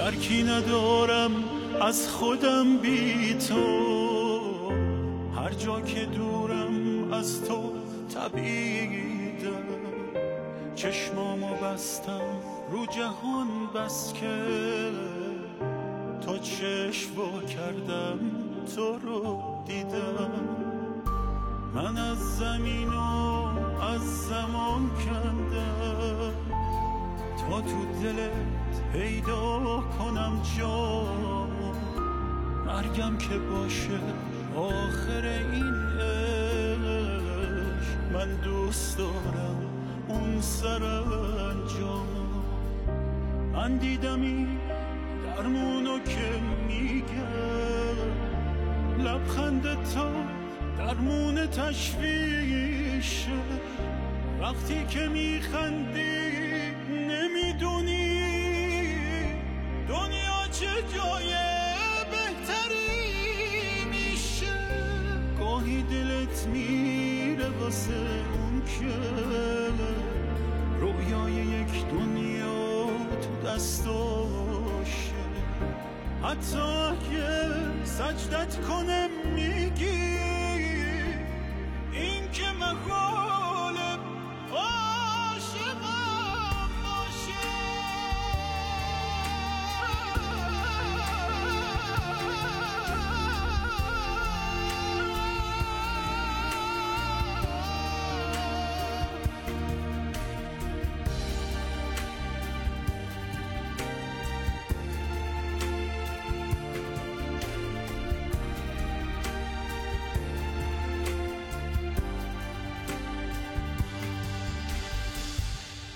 درکی ندارم از خودم بی تو، هر جا که دورم از تو تبیدم، چشمامو بستم رو جهان بس که تا چشم وا کردم تو رو دیدم. من از زمین و از زمان کندم تا تو دلت پیدا کنم جا، مرگم که باشه آخر این عشق، من دوست دارم اون سرانجام. من دیدم این درمونو که میگه، لبخند تو درمون تشویشه، وقتی که میخندی نمیدونی دنیا چه جای بهتری میشه. گاهی دلت میره واسه اون که رویای یک دنیا تو دستاشه، حتی اگه سجدت کنم میگی این که مخواه